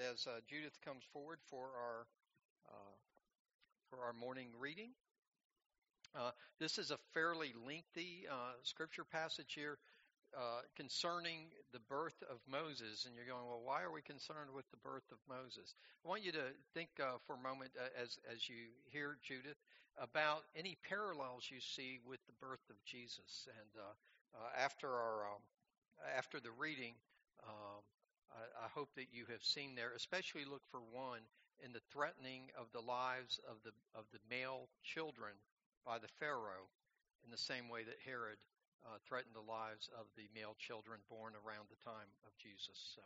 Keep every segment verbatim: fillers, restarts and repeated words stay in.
as uh, Judith comes forward for our uh, for our morning reading. Uh, this is a fairly lengthy uh, scripture passage here uh, concerning the birth of Moses, and you're going, well, why are we concerned with the birth of Moses? I want you to think uh, for a moment uh, as as you hear Judith about any parallels you see with the birth of Jesus, and uh, uh, after our um, after the reading. Um, I, I hope that you have seen there, especially look for one in the threatening of the lives of the of the male children by the Pharaoh, in the same way that Herod uh, threatened the lives of the male children born around the time of Jesus. So,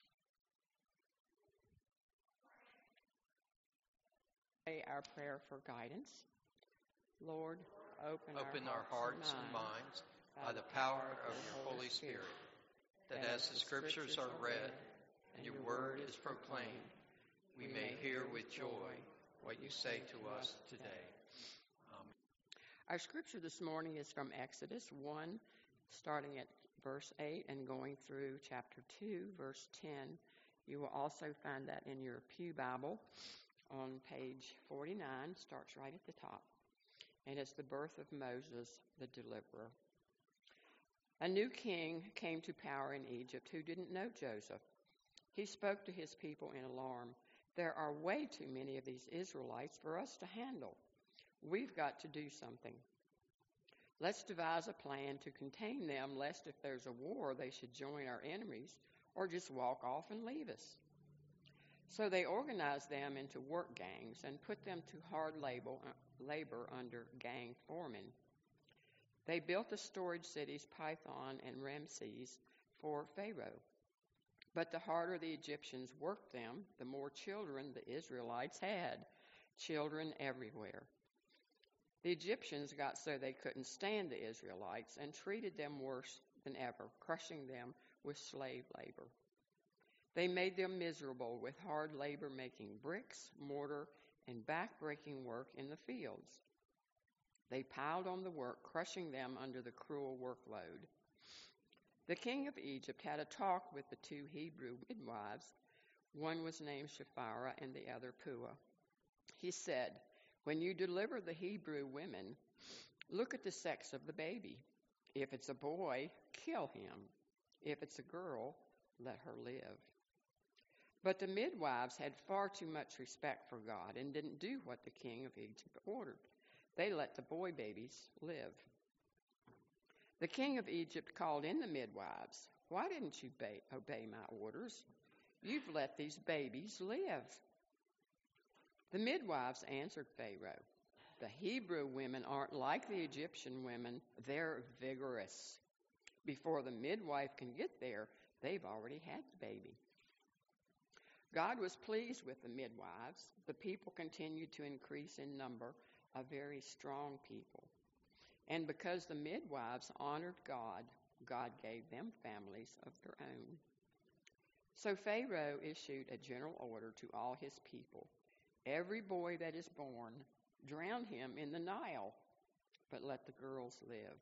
Pray our prayer for guidance. Lord, open, open our, our hearts and and minds minds by the power of your Holy Spirit, that as the Scriptures are read and your word is proclaimed, we may hear with joy what you say to us today. Amen. Our scripture this morning is from Exodus one, starting at verse eight and going through chapter two, verse ten. You will also find that in your Pew Bible on page forty-nine, starts right at the top. And it's the birth of Moses, the deliverer. A new king came to power in Egypt who didn't know Joseph. He spoke to his people in alarm. There are way too many of these Israelites for us to handle. We've got to do something. Let's devise a plan to contain them, lest if there's a war, they should join our enemies or just walk off and leave us. So they organized them into work gangs and put them to hard labor, labor under gang foremen. They built the storage cities Pithom and Ramses for Pharaoh. But the harder the Egyptians worked them, the more children the Israelites had, children everywhere. The Egyptians got so they couldn't stand the Israelites and treated them worse than ever, crushing them with slave labor. They made them miserable with hard labor making bricks, mortar, and back-breaking work in the fields. They piled on the work, crushing them under the cruel workload. The king of Egypt had a talk with the two Hebrew midwives. One was named Shiphrah and the other Puah. He said, when you deliver the Hebrew women, look at the sex of the baby. If it's a boy, kill him. If it's a girl, let her live. But the midwives had far too much respect for God and didn't do what the king of Egypt ordered. They let the boy babies live. The king of Egypt called in the midwives. Why didn't you ba- obey my orders? You've let these babies live. The midwives answered Pharaoh, the Hebrew women aren't like the Egyptian women. They're vigorous. Before the midwife can get there, they've already had the baby. God was pleased with the midwives. The people continued to increase in number, a very strong people. And because the midwives honored God, God gave them families of their own. So Pharaoh issued a general order to all his people. Every boy that is born, drown him in the Nile, but let the girls live.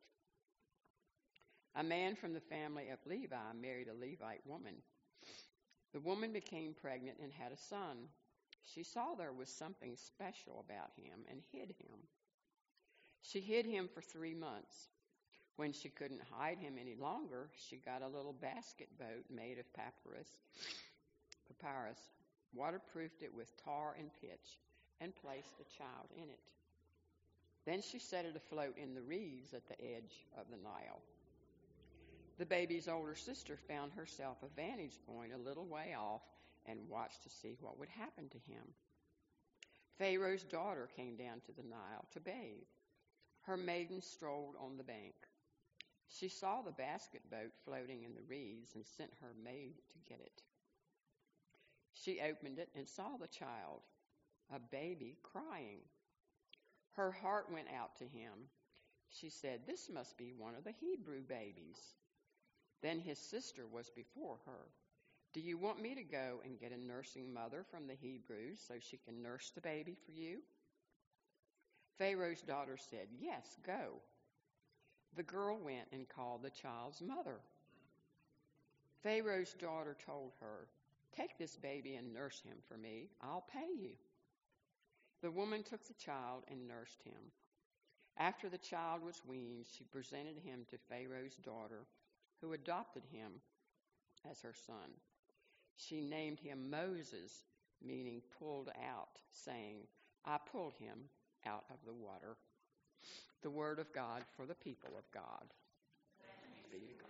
A man from the family of Levi married a Levite woman. The woman became pregnant and had a son. She saw there was something special about him and hid him. She hid him for three months. When she couldn't hide him any longer, she got a little basket boat made of papyrus, papyrus, waterproofed it with tar and pitch, and placed the child in it. Then she set it afloat in the reeds at the edge of the Nile. The baby's older sister found herself a vantage point a little way off and watched to see what would happen to him. Pharaoh's daughter came down to the Nile to bathe. Her maiden strolled on the bank. She saw the basket boat floating in the reeds and sent her maid to get it. She opened it and saw the child, a baby, crying. Her heart went out to him. She said, "This must be one of the Hebrew babies." Then his sister was before her. "Do you want me to go and get a nursing mother from the Hebrews so she can nurse the baby for you?" Pharaoh's daughter said, "Yes, go." The girl went and called the child's mother. Pharaoh's daughter told her, Take this baby and nurse him for me. I'll pay you." The woman took the child and nursed him. After the child was weaned, she presented him to Pharaoh's daughter, who adopted him as her son. She named him Moses, meaning pulled out, saying, "I pulled him out of the water." The word of God for the people of God. Thanks be to God.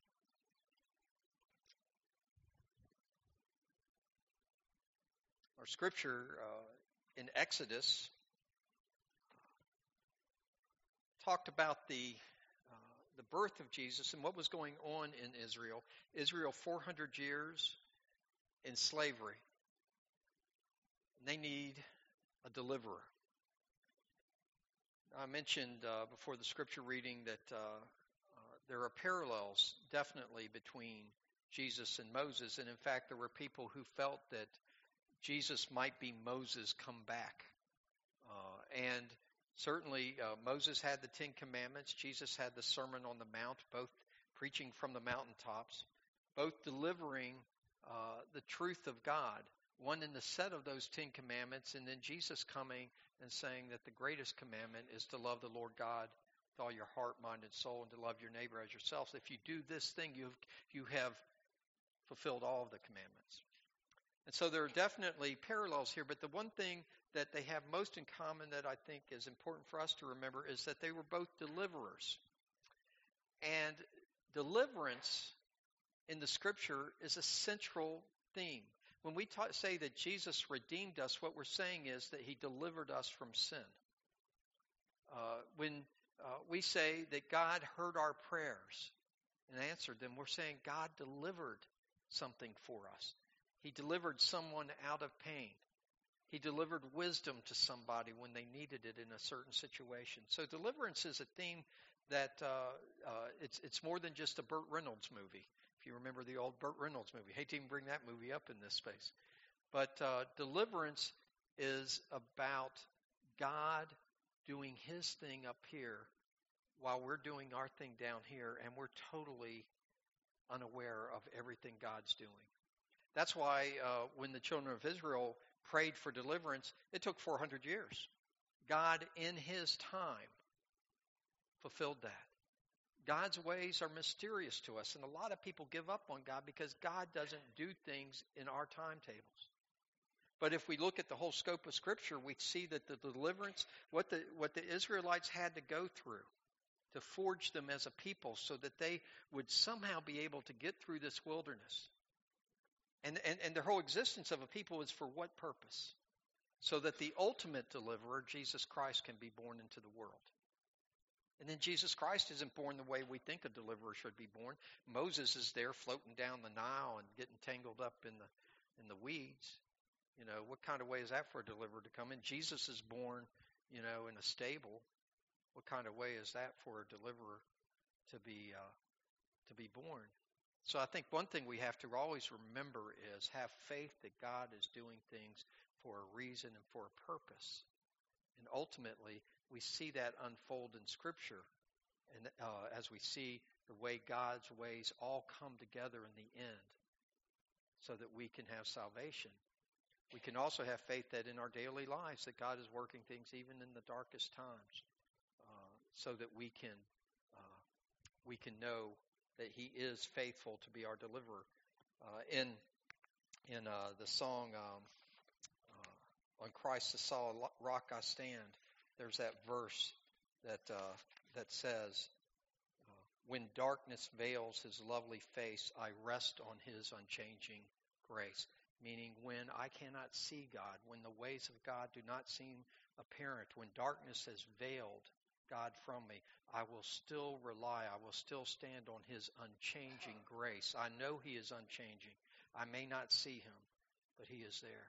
Our scripture uh, in Exodus talked about the uh, the birth of Jesus and what was going on in Israel. Israel, four hundred years in slavery. And they need a deliverer. I mentioned uh, before the scripture reading that uh, uh, there are parallels definitely between Jesus and Moses. And in fact, there were people who felt that Jesus might be Moses come back. Uh, and certainly uh, Moses had the Ten Commandments. Jesus had the Sermon on the Mount, both preaching from the mountaintops, both delivering uh, the truth of God, one in the set of those Ten Commandments, and then Jesus coming and saying that the greatest commandment is to love the Lord God with all your heart, mind, and soul, and to love your neighbor as yourself. If you do this thing, you have, you have fulfilled all of the commandments. And so there are definitely parallels here, but the one thing that they have most in common that I think is important for us to remember is that they were both deliverers. And deliverance in the Scripture is a central theme. When we ta- say that Jesus redeemed us, what we're saying is that He delivered us from sin. Uh, when uh, we say that God heard our prayers and answered them, we're saying God delivered something for us. He delivered someone out of pain. He delivered wisdom to somebody when they needed it in a certain situation. So deliverance is a theme that uh, uh, it's it's more than just a Burt Reynolds movie. If you remember the old Burt Reynolds movie. Hate to even bring that movie up in this space. But uh, deliverance is about God doing His thing up here while we're doing our thing down here, and we're totally unaware of everything God's doing. That's why uh, when the children of Israel prayed for deliverance, it took four hundred years. God, in His time, fulfilled that. God's ways are mysterious to us, and a lot of people give up on God because God doesn't do things in our timetables. But if we look at the whole scope of Scripture, we see that the deliverance, what the what the Israelites had to go through to forge them as a people so that they would somehow be able to get through this wilderness. And, and, and their whole existence of a people is for what purpose? So that the ultimate deliverer, Jesus Christ, can be born into the world. And then Jesus Christ isn't born the way we think a deliverer should be born. Moses is there floating down the Nile and getting tangled up in the in the weeds. You know, what kind of way is that for a deliverer to come in? Jesus is born, you know, in a stable. What kind of way is that for a deliverer to be uh, to be born? So I think one thing we have to always remember is have faith that God is doing things for a reason and for a purpose. And ultimately, we see that unfold in Scripture, and uh, as we see the way God's ways all come together in the end so that we can have salvation. We can also have faith that in our daily lives that God is working things even in the darkest times uh, so that we can uh, we can know that He is faithful to be our deliverer. Uh, in in uh, the song um, uh, "On Christ the Solid Rock I Stand," there's that verse that uh, that says, uh, "When darkness veils His lovely face, I rest on His unchanging grace." Meaning, when I cannot see God, when the ways of God do not seem apparent, when darkness has veiled God from me, I will still rely, I will still stand on His unchanging grace. I know He is unchanging. I may not see Him, but He is there.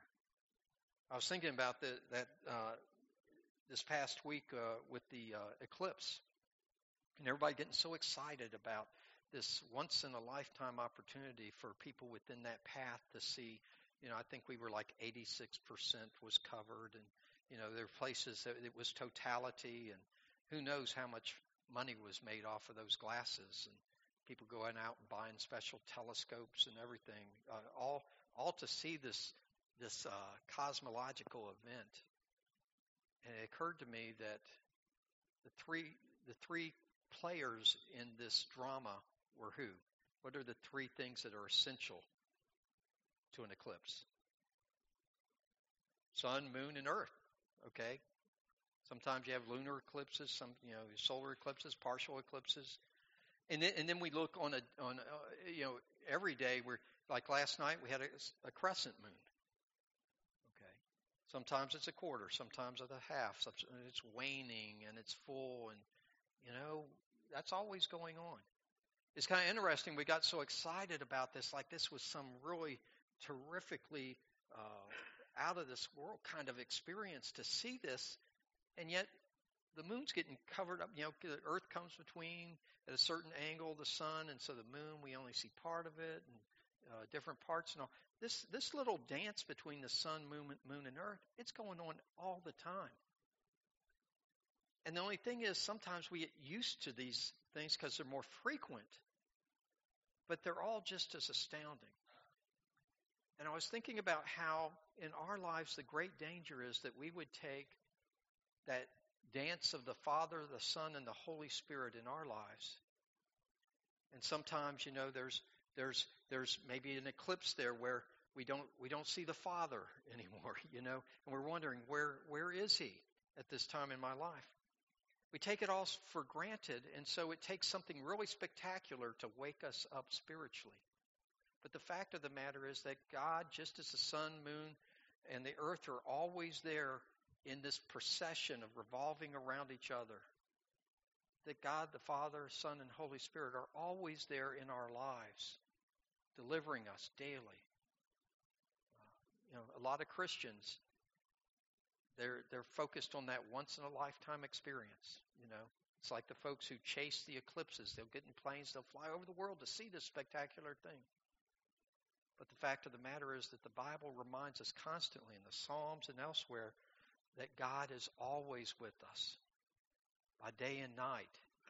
I was thinking about the, that uh, this past week uh, with the uh, eclipse, and everybody getting so excited about this once-in-a-lifetime opportunity for people within that path to see. You know, I think we were like eighty-six percent was covered, and, you know, there were places that it was totality, and who knows how much money was made off of those glasses, and people going out and buying special telescopes and everything, uh, all all to see this this uh, cosmological event. And it occurred to me that the three the three players in this drama were who? What are the three things that are essential to an eclipse? Sun, moon, and earth. Okay? Sometimes you have lunar eclipses, some you know solar eclipses, partial eclipses, and then and then we look on a on a, you know every day. We're like last night we had a, a crescent moon. Okay, sometimes it's a quarter, sometimes it's a half. It's waning and it's full, and you know that's always going on. It's kind of interesting. We got so excited about this, like this was some really terrifically uh, out of this world kind of experience to see this. And yet, the moon's getting covered up. You know, the Earth comes between at a certain angle the sun, and so the moon, we only see part of it, and uh, different parts and all. This this little dance between the sun, moon, moon, and Earth, it's going on all the time. And the only thing is, sometimes we get used to these things because they're more frequent, but they're all just as astounding. And I was thinking about how in our lives the great danger is that we would take that dance of the Father, the Son, and the Holy Spirit in our lives. And sometimes, you know, there's there's there's maybe an eclipse there where we don't we don't see the Father anymore, you know, and we're wondering where where is he at this time in my life? We take it all for granted, and so it takes something really spectacular to wake us up spiritually. But the fact of the matter is that God, just as the sun, moon, and the earth are always there in this procession of revolving around each other, that God, the Father, Son, and Holy Spirit are always there in our lives, delivering us daily. Uh, you know, a lot of Christians, they're they're focused on that once-in-a-lifetime experience. You know, it's like the folks who chase the eclipses. They'll get in planes, they'll fly over the world to see this spectacular thing. But the fact of the matter is that the Bible reminds us constantly in the Psalms and elsewhere that God is always with us, by day and night.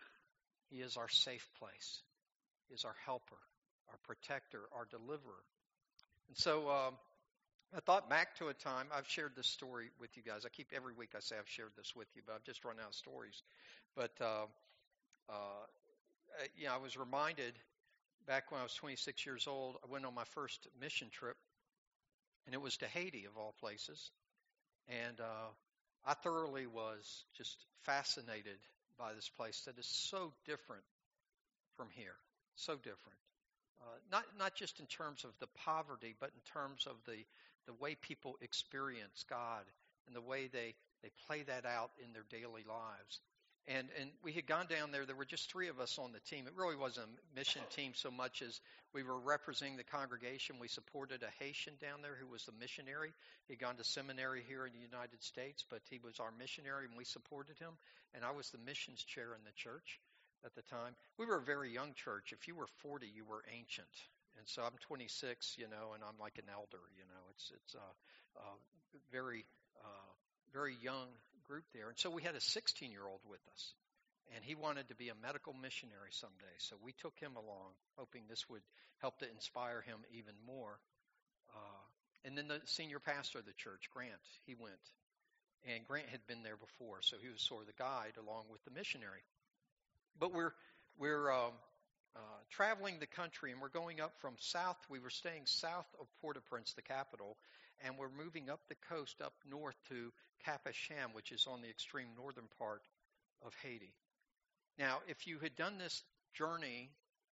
He is our safe place. He is our helper, our protector, our deliverer. And so um, I thought back to a time, I've shared this story with you guys. I keep, every week I say I've shared this with you, but I've just run out of stories. But, uh, uh, you know, I was reminded back when I was twenty-six years old, I went on my first mission trip, and it was to Haiti, of all places. And uh, I thoroughly was just fascinated by this place that is so different from here, so different. Uh, not not just in terms of the poverty, but in terms of the, the way people experience God and the way they, they play that out in their daily lives. And and we had gone down there. There were just three of us on the team. It really wasn't a mission team so much as we were representing the congregation. We supported a Haitian down there who was the missionary. He'd gone to seminary here in the United States, but he was our missionary, and we supported him. And I was the missions chair in the church at the time. We were a very young church. If you were forty, you were ancient. And so I'm twenty-six, you know, and I'm like an elder, you know. It's it's a uh, uh, very uh, very young group there. And so we had a sixteen-year-old with us, and he wanted to be a medical missionary someday. So we took him along, hoping this would help to inspire him even more. Uh, and then the senior pastor of the church, Grant, he went. And Grant had been there before, so he was sort of the guide along with the missionary. But we're we're um, uh, traveling the country, and we're going up from south. We were staying south of Port-au-Prince, the capital, and we're moving up the coast up north to Cap-Hacham, which is on the extreme northern part of Haiti. Now, if you had done this journey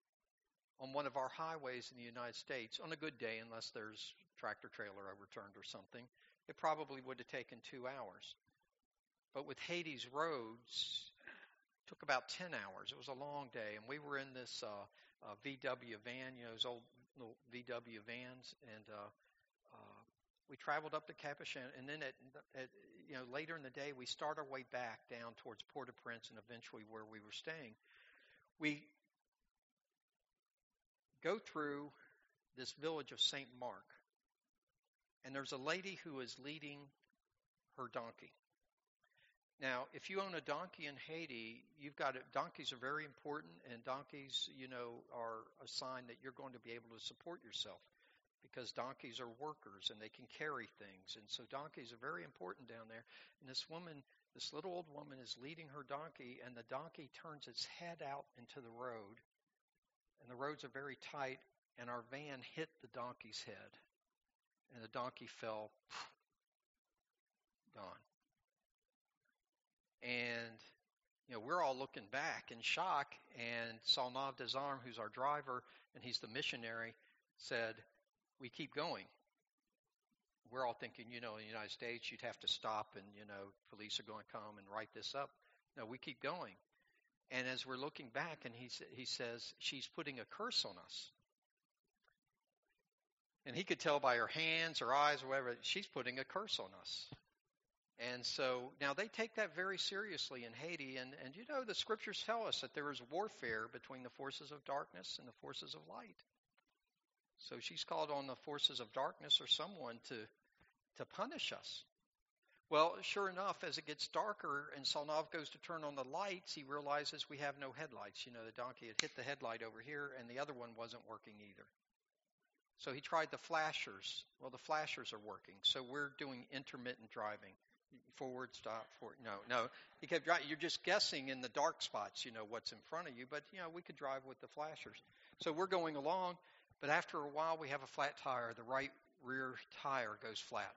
on one of our highways in the United States, on a good day, unless there's tractor trailer overturned or something, it probably would have taken two hours. But with Haiti's roads, it took about ten hours. It was a long day, and we were in this uh, uh, V W van, you know, those old little V W vans, and uh, uh, we traveled up to Cap-Hacham, and then at, at you know later in the day, we start our way back down towards Port-au-Prince and eventually where we were staying. We go through this village of Saint Mark, and there's a lady who is leading her donkey. Now, if you own a donkey in Haiti, you've got it. Donkeys are very important, and donkeys, you know, are a sign that you're going to be able to support yourself, because donkeys are workers and they can carry things. And so donkeys are very important down there. And this woman, this little old woman is leading her donkey, and the donkey turns its head out into the road. And the roads are very tight, and our van hit the donkey's head. And the donkey fell, gone. And, you know, we're all looking back in shock, and Salnav Dazarm, who's our driver, and he's the missionary, said, we keep going. We're all thinking, you know, in the United States, you'd have to stop and, you know, police are going to come and write this up. No, we keep going. And as we're looking back, and he, he says, she's putting a curse on us. And he could tell by her hands, her eyes, or whatever, she's putting a curse on us. And so now they take that very seriously in Haiti. And, and you know, the scriptures tell us that there is warfare between the forces of darkness and the forces of light. So she's called on the forces of darkness or someone to, to punish us. Well, sure enough, as it gets darker and Salnav goes to turn on the lights, he realizes we have no headlights. You know, the donkey had hit the headlight over here, and the other one wasn't working either. So he tried the flashers. Well, the flashers are working. So we're doing intermittent driving. Forward, stop, forward. No, no. He kept driving. You're just guessing in the dark spots, you know, what's in front of you. But, you know, we could drive with the flashers. So we're going along. But after a while, we have a flat tire. The right rear tire goes flat.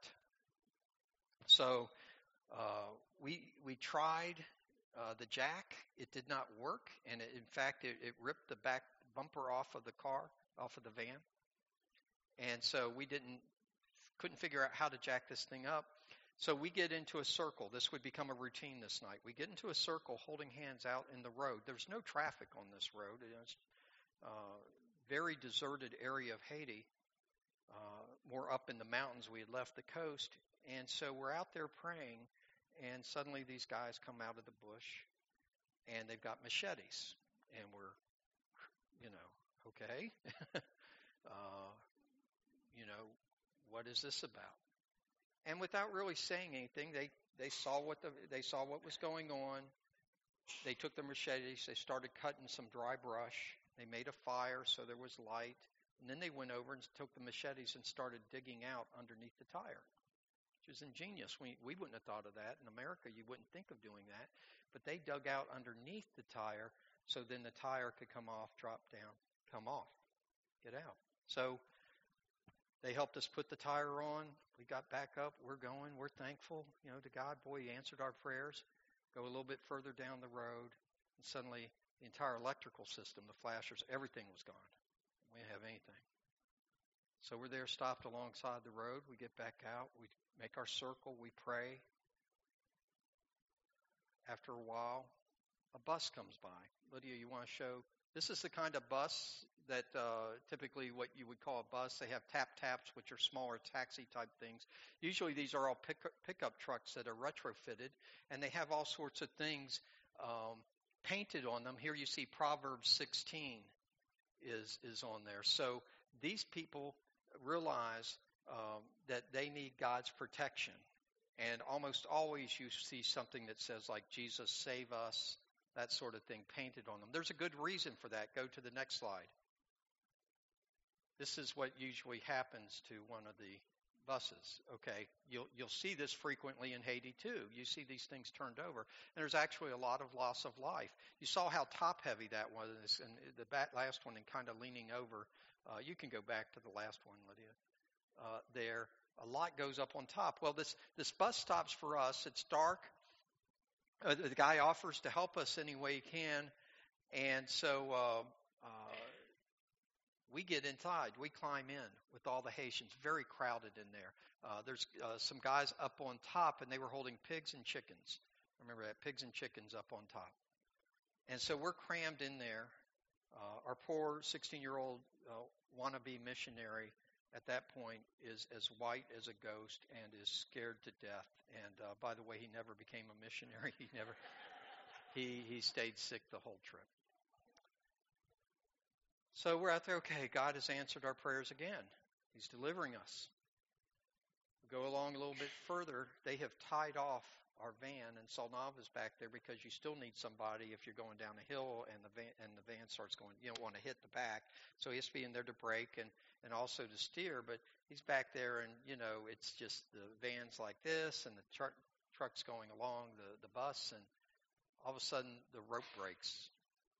So uh, we we tried uh, the jack. It did not work. And, it, in fact, it, it ripped the back bumper off of the car, off of the van. And so we didn't couldn't figure out how to jack this thing up. So we get into a circle. This would become a routine this night. We get into a circle holding hands out in the road. There's no traffic on this road. It's a very deserted area of Haiti, uh, more up in the mountains. We had left the coast. And so we're out there praying, and suddenly these guys come out of the bush, and they've got machetes. And we're, you know, okay. uh, you know, what is this about? And without really saying anything, they, they saw what the they saw what was going on. They took the machetes. They started cutting some dry brush. They made a fire so there was light. And then they went over and took the machetes and started digging out underneath the tire, which is ingenious. We we wouldn't have thought of that. In America, you wouldn't think of doing that. But they dug out underneath the tire so then the tire could come off, drop down, come off, get out. So they helped us put the tire on. We got back up. We're going. We're thankful, you know, to God. Boy, He answered our prayers. Go a little bit further down the road, and suddenly the entire electrical system, the flashers, everything was gone. We didn't have anything. So we're there, stopped alongside the road. We get back out. We make our circle. We pray. After a while, a bus comes by. Lydia, you want to show? This is the kind of bus that uh, typically what you would call a bus. They have tap-taps, which are smaller taxi-type things. Usually these are all pick- pickup trucks that are retrofitted, and they have all sorts of things um, painted on them. Here you see Proverbs sixteen is, is on there. So these people realize um, that they need God's protection. And almost always you see something that says, like, Jesus, save us, that sort of thing painted on them. There's a good reason for that. Go to the next slide. This is what usually happens to one of the buses. Okay, you'll you'll see this frequently in Haiti too. You see these things turned over, and there's actually a lot of loss of life. You saw how top-heavy that was, and the back, last one, and kind of leaning over. Uh, you can go back to the last one, Lydia. Uh, there, a lot goes up on top. Well, this this bus stops for us. It's dark. Uh, the guy offers to help us any way he can, and so uh, uh, we get inside. We climb in with all the Haitians. Very crowded in there. Uh, there's uh, some guys up on top, and they were holding pigs and chickens. Remember that, pigs and chickens up on top. And so we're crammed in there. Uh, our poor sixteen-year-old uh, wannabe missionary at that point is as white as a ghost and is scared to death. And uh, by the way, he never became a missionary. He never. he he stayed sick the whole trip. So we're out there. Okay, God has answered our prayers again. He's delivering us. Go along a little bit further. They have tied off our van, and Solnava's back there because you still need somebody if you're going down a hill and the van and the van starts going. You don't want to hit the back, so he has to be in there to brake and and also to steer. But he's back there, and you know it's just the van's like this, and the truck truck's going along the the bus, and all of a sudden the rope breaks,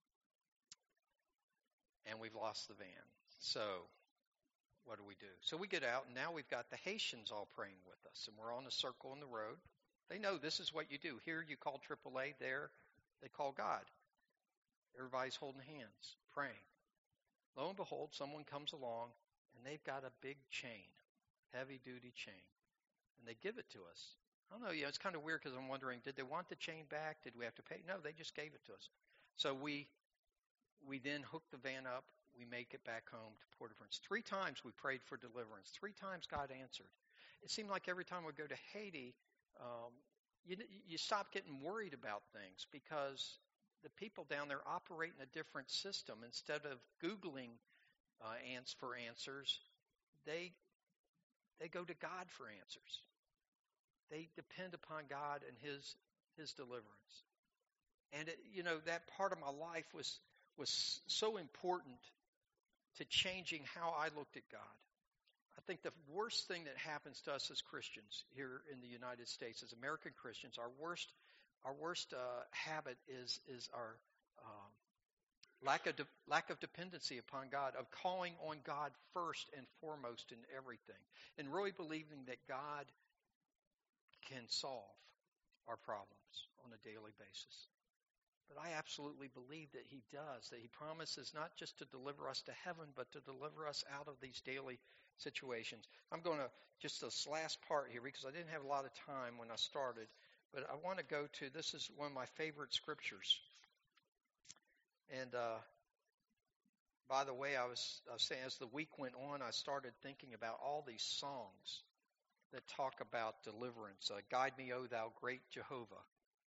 and we've lost the van. So what do we do? So we get out, and now we've got the Haitians all praying with us, and we're on a circle in the road. They know this is what you do. Here you call triple A, there they call God. Everybody's holding hands, praying. Lo and behold, someone comes along, and they've got a big chain, heavy-duty chain, and they give it to us. I don't know, you know, it's kind of weird because I'm wondering, did they want the chain back? Did we have to pay? No, they just gave it to us. So we we then hook the van up. We make it back home to Port-au-Prince. Three times we prayed for deliverance. Three times God answered. It seemed like every time we go to Haiti, um, you, you stop getting worried about things because the people down there operate in a different system. Instead of Googling uh, ants for answers, they they go to God for answers. They depend upon God and His His deliverance. And it, you know that part of my life was was so important to changing how I looked at God. I think the worst thing that happens to us as Christians here in the United States, as American Christians, our worst our worst uh, habit is is our um, lack of de- lack of dependency upon God, of calling on God first and foremost in everything, and really believing that God can solve our problems on a daily basis. But I absolutely believe that He does, that He promises not just to deliver us to heaven, but to deliver us out of these daily situations. I'm going to, just this last part here, because I didn't have a lot of time when I started, but I want to go to, this is one of my favorite scriptures. And uh, by the way, I was, I was saying, as the week went on, I started thinking about all these songs that talk about deliverance. Uh, Guide me, O thou great Jehovah.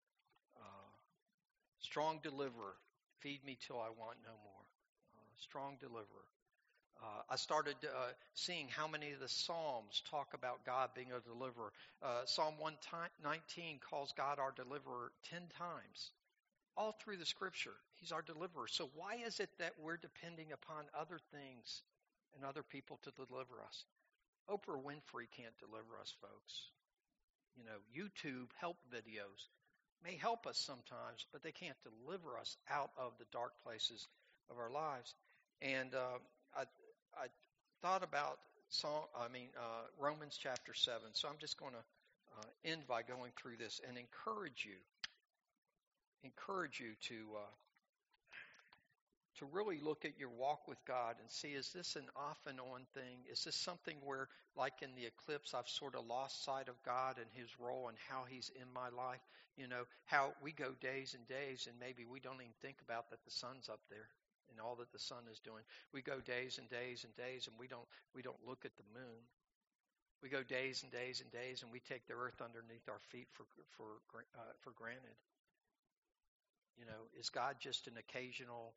Strong deliverer, feed me till I want no more. Uh, strong deliverer. Uh, I started uh, seeing how many of the Psalms talk about God being a deliverer. Uh, Psalm one nineteen calls God our deliverer ten times. All through the Scripture, He's our deliverer. So why is it that we're depending upon other things and other people to deliver us? Oprah Winfrey can't deliver us, folks. You know, YouTube help videos may help us sometimes, but they can't deliver us out of the dark places of our lives. And uh, I, I thought about Psalm, I mean uh, Romans chapter seven. So I'm just going to uh, end by going through this and encourage you, encourage you to uh, to really look at your walk with God and see, is this an off and on thing? Is this something where, like in the eclipse, I've sort of lost sight of God and His role and how He's in my life? You know, how we go days and days and maybe we don't even think about that the sun's up there and all that the sun is doing. We go days and days and days and we don't we don't look at the moon. We go days and days and days and we take the earth underneath our feet for for uh, for granted. You know, is God just an occasional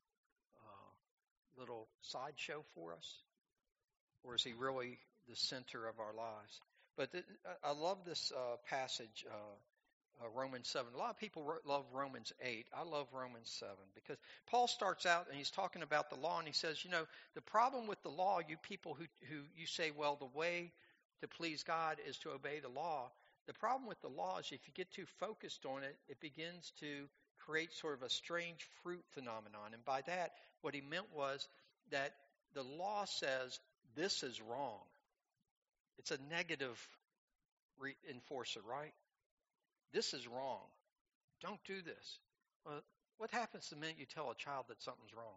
uh, little sideshow for us, or is He really the center of our lives? But th- I love this uh, passage, uh, uh, Romans seven. A lot of people ro- love Romans eight. I love Romans seven because Paul starts out and he's talking about the law, and he says, you know, the problem with the law, you people who who you say, well, the way to please God is to obey the law. The problem with the law is if you get too focused on it, it begins to create sort of a strange fruit phenomenon. And by that, what he meant was that the law says this is wrong. It's a negative re- enforcer, right? This is wrong. Don't do this. Well, what happens the minute you tell a child that something's wrong?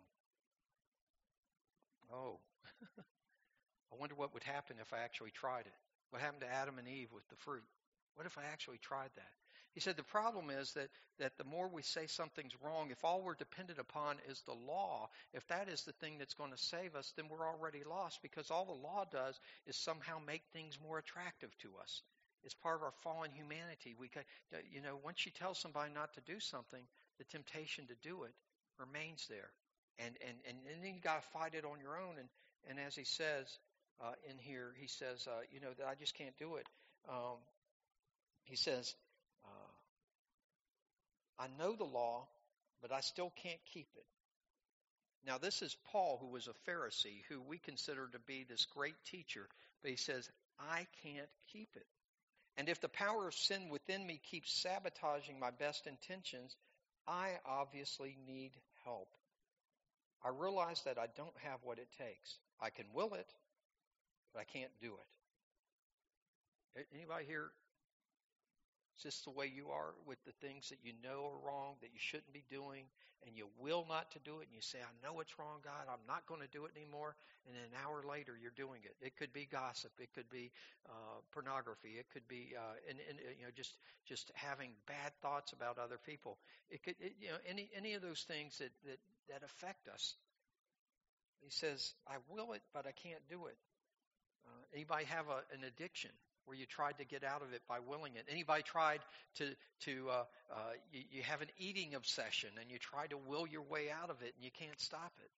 Oh, I wonder what would happen if I actually tried it. What happened to Adam and Eve with the fruit? What if I actually tried that? He said the problem is that, that the more we say something's wrong, if all we're dependent upon is the law, if that is the thing that's going to save us, then we're already lost, because all the law does is somehow make things more attractive to us. It's part of our fallen humanity. We, you know, once you tell somebody not to do something, the temptation to do it remains there. And and, and, and then you got to fight it on your own. And, and as he says uh, in here, he says, uh, you know, that I just can't do it. um, he says, uh, I know the law, but I still can't keep it. Now, this is Paul, who was a Pharisee, who we consider to be this great teacher. But he says, I can't keep it. And if the power of sin within me keeps sabotaging my best intentions, I obviously need help. I realize that I don't have what it takes. I can will it, but I can't do it. Anybody here? It's just the way you are with the things that you know are wrong, that you shouldn't be doing, and you will not to do it, and you say, I know it's wrong, God, I'm not going to do it anymore, and then an hour later you're doing it. It could be gossip, it could be uh, pornography, it could be uh, and, and, you know just just having bad thoughts about other people. It could it, you know any any of those things that that that affect us. He says, I will it, but I can't do it. Uh, anybody have a, an addiction where you tried to get out of it by willing it? Anybody tried to, to uh, uh, you, you have an eating obsession and you try to will your way out of it and you can't stop it?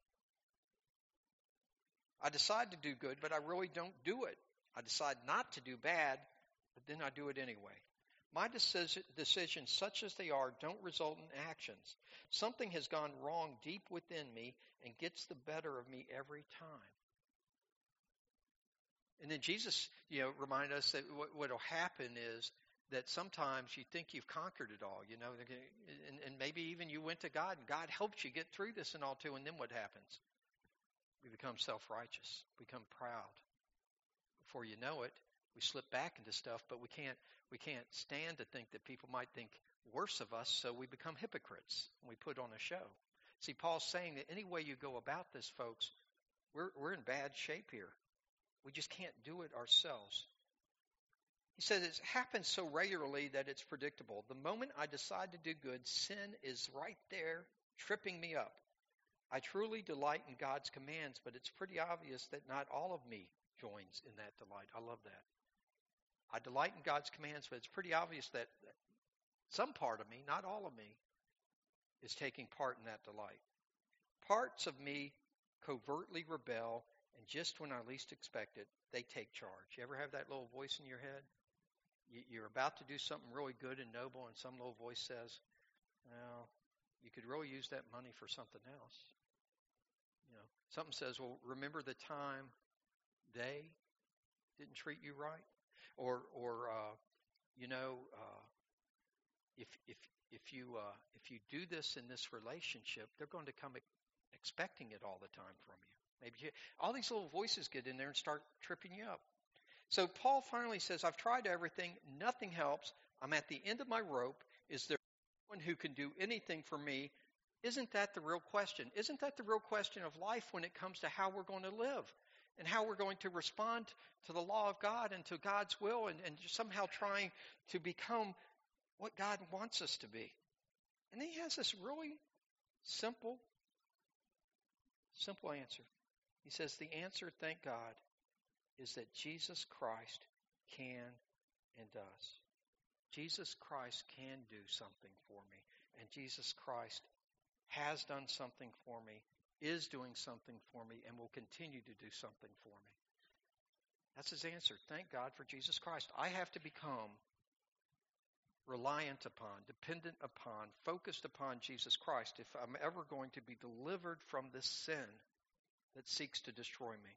I decide to do good, but I really don't do it. I decide not to do bad, but then I do it anyway. My decision, decisions, such as they are, don't result in actions. Something has gone wrong deep within me and gets the better of me every time. And then Jesus, you know, remind us that what will happen is that sometimes you think you've conquered it all, you know, and, and maybe even you went to God and God helped you get through this and all too, and then what happens? We become self-righteous, become proud. Before you know it, we slip back into stuff, but we can't we can't stand to think that people might think worse of us, so we become hypocrites and we put on a show. See, Paul's saying that any way you go about this, folks, we're we're in bad shape here. We just can't do it ourselves. He says it happens so regularly that it's predictable. The moment I decide to do good, sin is right there, tripping me up. I truly delight in God's commands, but it's pretty obvious that not all of me joins in that delight. I love that. I delight in God's commands, but it's pretty obvious that some part of me, not all of me, is taking part in that delight. Parts of me covertly rebel, and just when I least expect it, they take charge. You ever have that little voice in your head? You're about to do something really good and noble, and some little voice says, well, you could really use that money for something else. You know, something says, well, remember the time they didn't treat you right? Or, or uh, you know, uh, if if if you uh, if you do this in this relationship, they're going to come expecting it all the time from you. Maybe you, all these little voices get in there and start tripping you up. So Paul finally says, I've tried everything. Nothing helps. I'm at the end of my rope. Is there anyone who can do anything for me? Isn't that the real question? Isn't that the real question of life when it comes to how we're going to live and how we're going to respond to the law of God and to God's will and, and somehow trying to become what God wants us to be? And then he has this really simple, simple answer. He says the answer, thank God, is that Jesus Christ can and does. Jesus Christ can do something for me. And Jesus Christ has done something for me, is doing something for me, and will continue to do something for me. That's his answer. Thank God for Jesus Christ. I have to become reliant upon, dependent upon, focused upon Jesus Christ if I'm ever going to be delivered from this sin that seeks to destroy me.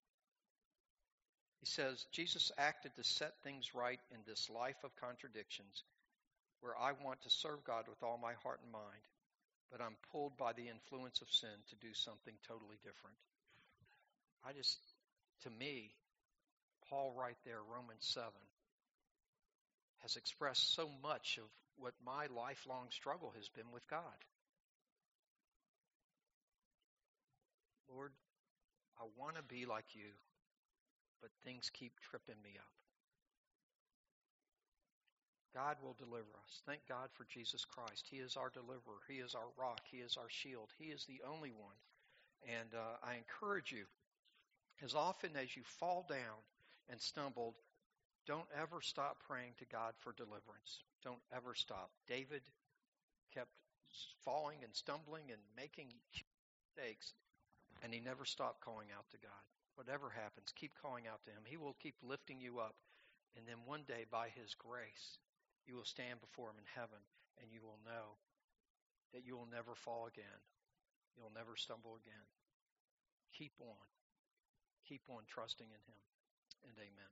He says, Jesus acted to set things right in this life of contradictions where I want to serve God with all my heart and mind, but I'm pulled by the influence of sin to do something totally different. I just, to me, Paul right there, Romans seven, has expressed so much of what my lifelong struggle has been with God. Lord, I want to be like you, but things keep tripping me up. God will deliver us. Thank God for Jesus Christ. He is our deliverer. He is our rock. He is our shield. He is the only one. And uh, I encourage you, as often as you fall down and stumbled, don't ever stop praying to God for deliverance. Don't ever stop. David kept falling and stumbling and making mistakes, and he never stopped calling out to God. Whatever happens, keep calling out to him. He will keep lifting you up. And then one day, by His grace, you will stand before Him in heaven, and you will know that you will never fall again. You'll never stumble again. Keep on. Keep on trusting in Him. And amen.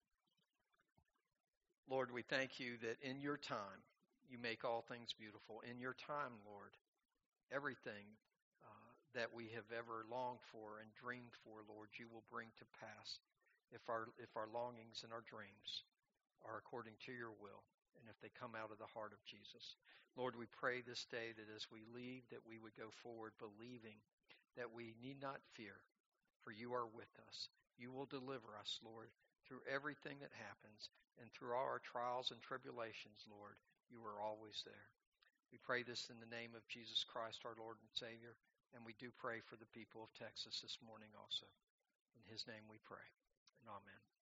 Lord, we thank you that in your time, you make all things beautiful. In your time, Lord, everything uh, that we have ever longed for and dreamed for, Lord, you will bring to pass if our if our longings and our dreams are according to your will and if they come out of the heart of Jesus. Lord, we pray this day that as we leave, that we would go forward believing that we need not fear, for you are with us. You will deliver us, Lord, through everything that happens and through all our trials and tribulations, Lord. You are always there. We pray this in the name of Jesus Christ, our Lord and Savior, and we do pray for the people of Texas this morning also. In His name we pray, and amen.